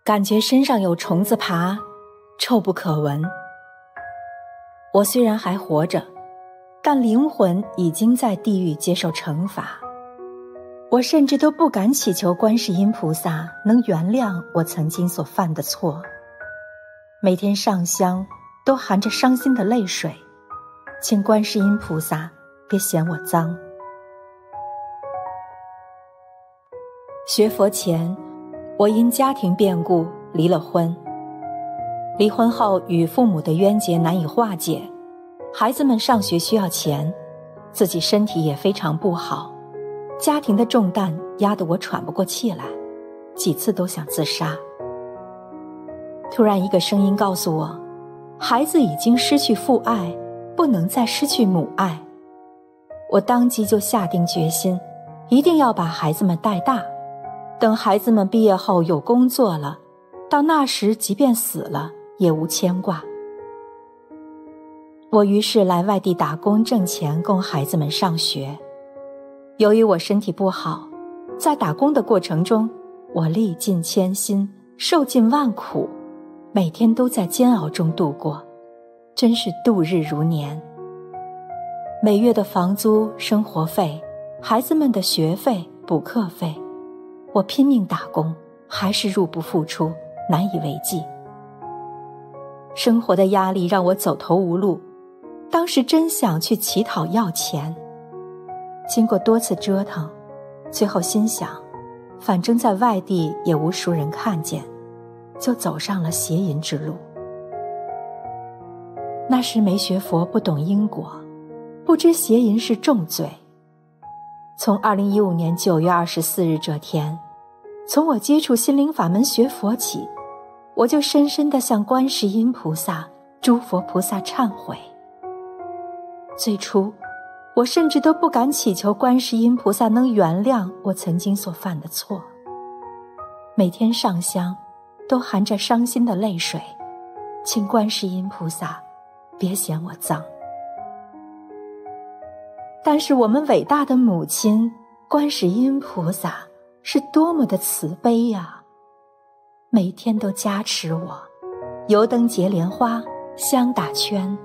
感觉身上有虫子爬，臭不可闻。我虽然还活着，但灵魂已经在地狱接受惩罚。我甚至都不敢祈求观世音菩萨能原谅我曾经所犯的错。每天上香都含着伤心的泪水，请观世音菩萨别嫌我脏。学佛前，我因家庭变故离了婚。离婚后与父母的冤结难以化解，孩子们上学需要钱，自己身体也非常不好，家庭的重担压得我喘不过气来，几次都想自杀。突然一个声音告诉我，孩子已经失去父爱，不能再失去母爱。我当即就下定决心，一定要把孩子们带大，等孩子们毕业后有工作了，到那时即便死了也无牵挂。我于是来外地打工挣钱供孩子们上学。由于我身体不好，在打工的过程中，我历尽千辛，受尽万苦，每天都在煎熬中度过，真是度日如年。每月的房租、生活费，孩子们的学费、补课费，我拼命打工，还是入不敷出，难以为继。生活的压力让我走投无路，当时真想去乞讨要钱。经过多次折腾，最后心想，反正在外地也无熟人看见，就走上了邪淫之路。那时没学佛，不懂因果，不知邪淫是重罪。从2015年9月24日这天，从我接触心灵法门学佛起，我就深深地向观世音菩萨、诸佛菩萨忏悔。最初，我甚至都不敢祈求观世音菩萨能原谅我曾经所犯的错。每天上香，都含着伤心的泪水，请观世音菩萨别嫌我脏。但是我们伟大的母亲观世音菩萨是多么的慈悲呀！每天都加持我，油灯结莲花，香打圈。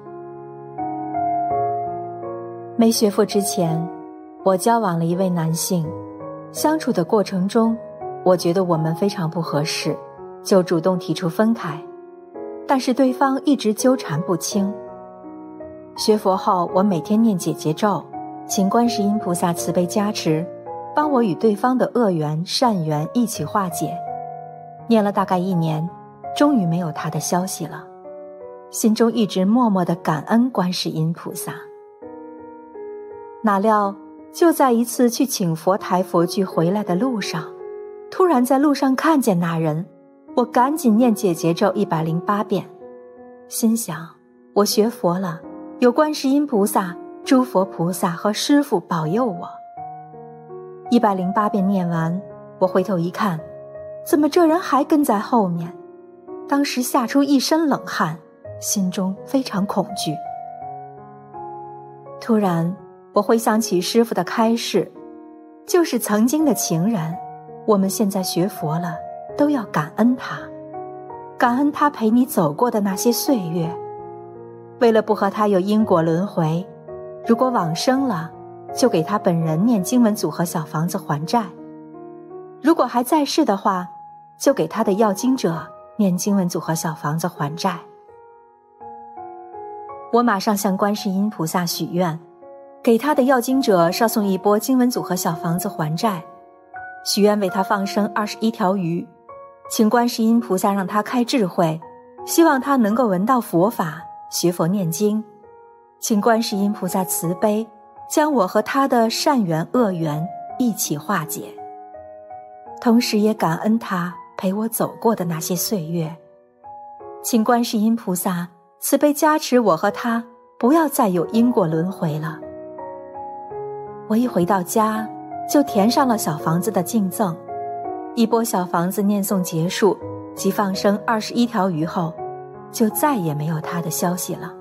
没学佛之前，我交往了一位男性，相处的过程中，我觉得我们非常不合适，就主动提出分开，但是对方一直纠缠不清。学佛后，我每天念解结咒，请观世音菩萨慈悲加持，帮我与对方的恶缘善缘一起化解。念了大概1年，终于没有他的消息了，心中一直默默地感恩观世音菩萨。哪料就在一次去请佛台佛具回来的路上，突然在路上看见那人，我赶紧念解结咒108遍，心想我学佛了，有观世音菩萨、诸佛菩萨和师父保佑我。108遍念完，我回头一看，怎么这人还跟在后面？当时吓出一身冷汗，心中非常恐惧。突然我回想起师父的开示，就是曾经的情人，我们现在学佛了，都要感恩他，感恩他陪你走过的那些岁月。为了不和他有因果轮回，如果往生了，就给他本人念经文组和小房子还债；如果还在世的话，就给他的要经者念经文组和小房子还债。我马上向观世音菩萨许愿，给他的要经者烧送一波经文组和小房子还债，许愿为他放生21条鱼，请观世音菩萨让他开智慧，希望他能够闻到佛法，学佛念经，请观世音菩萨慈悲，将我和他的善缘恶缘一起化解，同时也感恩他陪我走过的那些岁月，请观世音菩萨慈悲加持我和他不要再有因果轮回了。我一回到家，就填上了小房子的敬赠，一波小房子念诵结束即放生21条鱼后，就再也没有他的消息了。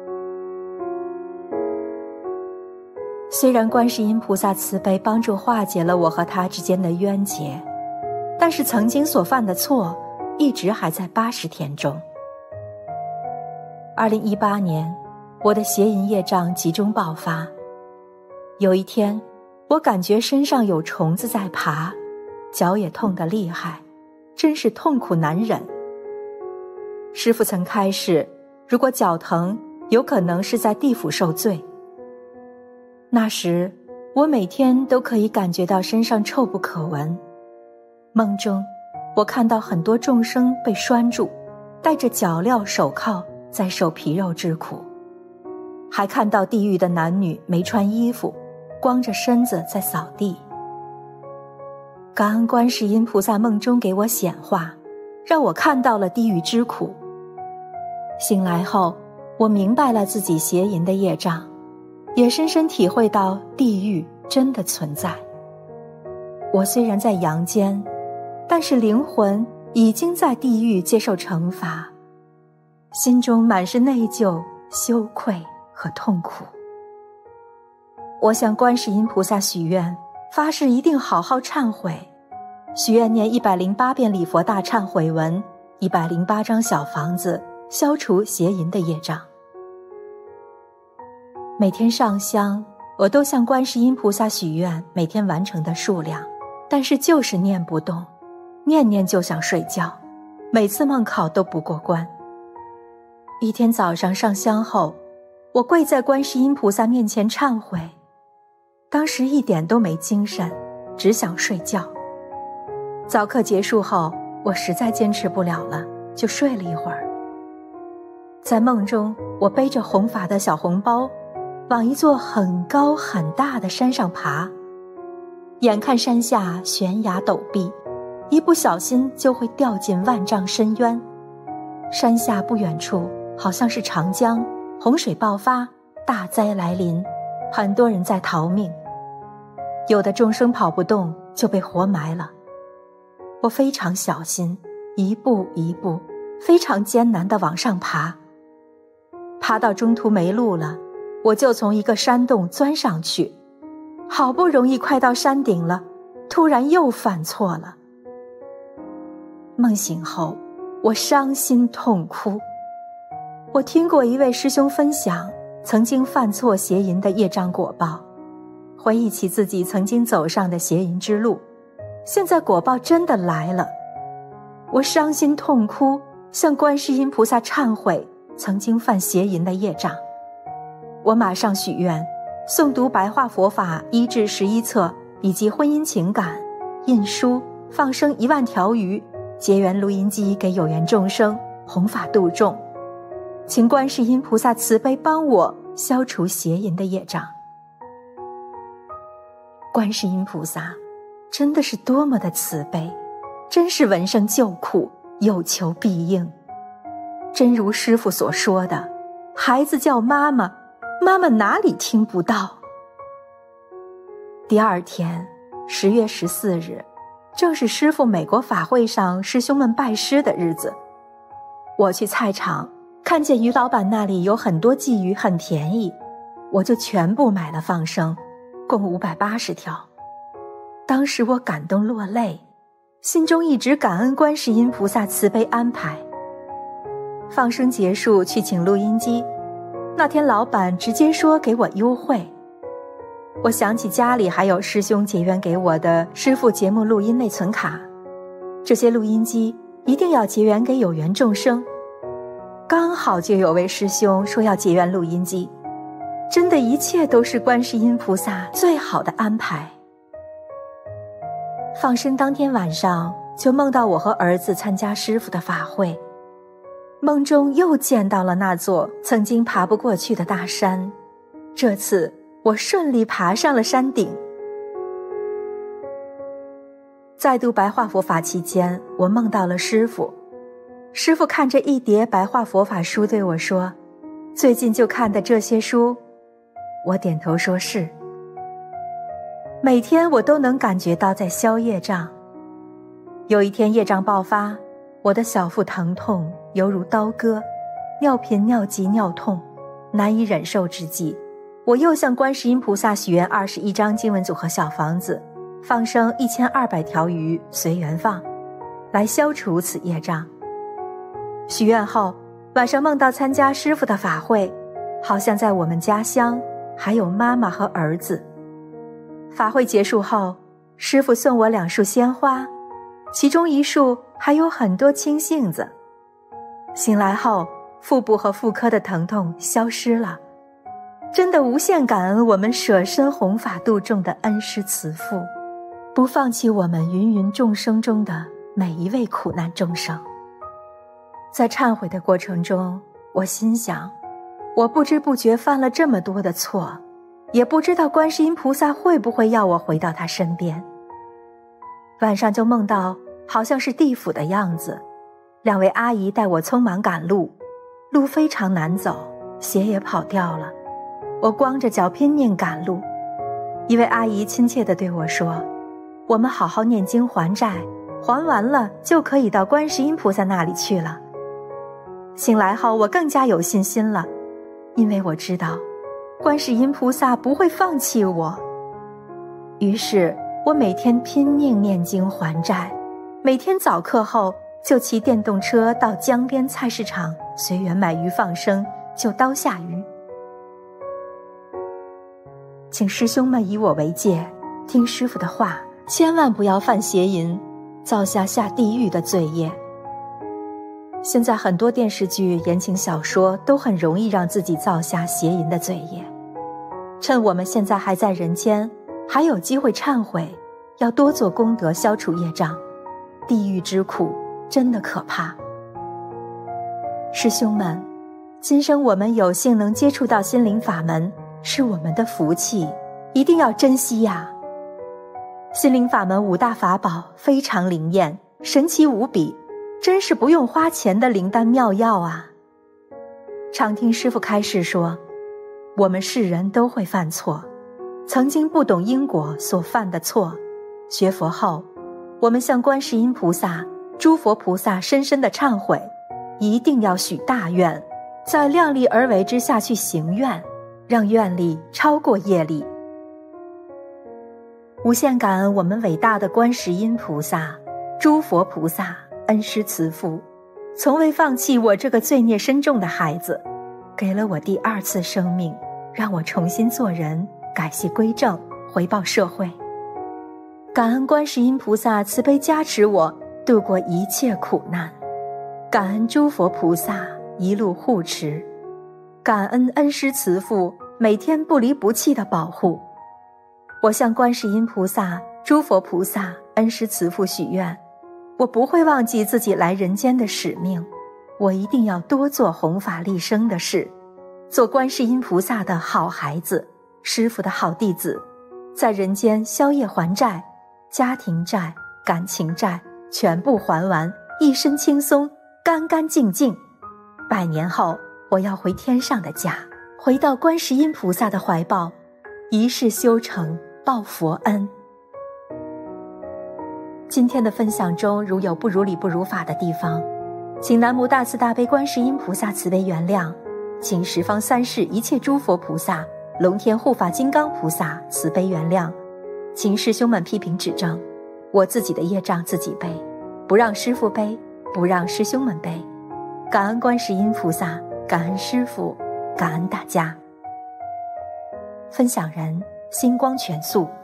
虽然观世音菩萨慈悲帮助化解了我和他之间的冤结，但是曾经所犯的错一直还在80天中。2018年，我的邪淫业障集中爆发。有一天，我感觉身上有虫子在爬，脚也痛得厉害，真是痛苦难忍。师父曾开示，如果脚疼，有可能是在地府受罪。那时，我每天都可以感觉到身上臭不可闻。梦中，我看到很多众生被拴住，戴着脚镣手铐，在受皮肉之苦。还看到地狱的男女没穿衣服，光着身子在扫地。感恩观世音菩萨梦中给我显化，让我看到了地狱之苦。醒来后，我明白了自己邪淫的业障，也深深体会到地狱真的存在。我虽然在阳间，但是灵魂已经在地狱接受惩罚，心中满是内疚、羞愧和痛苦。我向观世音菩萨许愿，发誓一定好好忏悔，许愿念108遍礼佛大忏悔文，108张小房子，消除邪淫的业障。每天上香，我都向观世音菩萨许愿每天完成的数量，但是就是念不动，念念就想睡觉，每次梦考都不过关。一天早上上香后，我跪在观世音菩萨面前忏悔，当时一点都没精神，只想睡觉。早课结束后，我实在坚持不了了，就睡了一会儿。在梦中，我背着弘法的小红包，往一座很高很大的山上爬。眼看山下悬崖陡壁，一不小心就会掉进万丈深渊。山下不远处好像是长江，洪水爆发，大灾来临，很多人在逃命。有的众生跑不动，就被活埋了。我非常小心，一步一步，非常艰难地往上爬。爬到中途没路了，我就从一个山洞钻上去。好不容易快到山顶了，突然又犯错了。梦醒后，我伤心痛哭。我听过一位师兄分享曾经犯错邪淫的业障果报，回忆起自己曾经走上的邪淫之路，现在果报真的来了。我伤心痛哭，向观世音菩萨忏悔曾经犯邪淫的业障。我马上许愿，诵读白话佛法1至11册，以及婚姻情感，印书放生1万条鱼，结缘录音机给有缘众生，弘法度众。请观世音菩萨慈悲帮我消除邪淫的业障。观世音菩萨真的是多么的慈悲，真是闻声救苦，有求必应。真如师父所说的，孩子叫妈妈，妈妈哪里听不到。第二天10月14日，正是师父美国法会上师兄们拜师的日子。我去菜场，看见鱼老板那里有很多鲫鱼，很便宜，我就全部买了放生，共580条。当时我感动落泪，心中一直感恩观世音菩萨慈悲安排。放生结束去请录音机，那天老板直接说给我优惠。我想起家里还有师兄结缘给我的师父节目录音内存卡，这些录音机一定要结缘给有缘众生。刚好就有位师兄说要结缘录音机，真的一切都是观世音菩萨最好的安排。放生当天晚上，就梦到我和儿子参加师父的法会，梦中又见到了那座曾经爬不过去的大山，这次我顺利爬上了山顶。在读白话佛法期间，我梦到了师父。师父看着一叠白话佛法书对我说，最近就看的这些书。我点头说是。每天我都能感觉到在消业障。有一天业障爆发，我的小腹疼痛犹如刀割，尿频尿急尿痛，难以忍受之际，我又向观世音菩萨许愿21张经文组合小房子，放生1200条鱼，随缘放。 来消除此业障。许愿后，晚上梦到参加师父的法会，好像在我们家乡，还有妈妈和儿子。法会结束后，师父送我2束鲜花，其中1束还有很多青杏子。醒来后，腹部和妇科的疼痛消失了，真的无限感恩我们舍身弘法度众的恩师慈父，不放弃我们芸芸众生中的每一位苦难众生。在忏悔的过程中，我心想，我不知不觉犯了这么多的错，也不知道观世音菩萨会不会要我回到他身边。晚上就梦到好像是地府的样子，2位阿姨带我匆忙赶路，路非常难走，鞋也跑掉了，我光着脚拼命赶路。一位阿姨亲切地对我说，我们好好念经还债，还完了就可以到观世音菩萨那里去了。醒来后我更加有信心了，因为我知道观世音菩萨不会放弃我。于是我每天拼命念经还债，每天早课后就骑电动车到江边菜市场随缘买鱼放生，就刀下鱼。请师兄们以我为戒，听师父的话，千万不要犯邪淫，造下地狱的罪业。现在很多电视剧、言情小说都很容易让自己造下邪淫的罪业。趁我们现在还在人间，还有机会忏悔，要多做功德，消除业障。地狱之苦真的可怕。师兄们，今生我们有幸能接触到心灵法门，是我们的福气，一定要珍惜呀。心灵法门5大法宝非常灵验，神奇无比，真是不用花钱的灵丹妙药啊。常听师父开示说，我们世人都会犯错，曾经不懂因果所犯的错，学佛后，我们向观世音菩萨、诸佛菩萨深深的忏悔，一定要许大愿，在量力而为之下去行愿，让愿力超过业力。无限感恩我们伟大的观世音菩萨、诸佛菩萨恩师慈父，从未放弃我这个罪孽深重的孩子，给了我第2次生命，让我重新做人，改邪归正，回报社会。感恩观世音菩萨慈悲加持我度过一切苦难，感恩诸佛菩萨一路护持，感恩恩师慈父每天不离不弃的保护。我向观世音菩萨、诸佛菩萨恩师慈父许愿，我不会忘记自己来人间的使命，我一定要多做弘法利生的事，做观世音菩萨的好孩子，师父的好弟子，在人间消业还债，家庭债、感情债全部还完，一身轻松，干干净净。100年后，我要回天上的家，回到观世音菩萨的怀抱，一世修成，报佛恩。今天的分享中，如有不如理不如法的地方，请南无大慈大悲观世音菩萨慈悲原谅，请十方三世一切诸佛菩萨、龙天护法金刚菩萨慈悲原谅，请师兄们批评指正，我自己的业障自己背，不让师父背，不让师兄们背。感恩观世音菩萨，感恩师父，感恩大家。分享人：星光全素。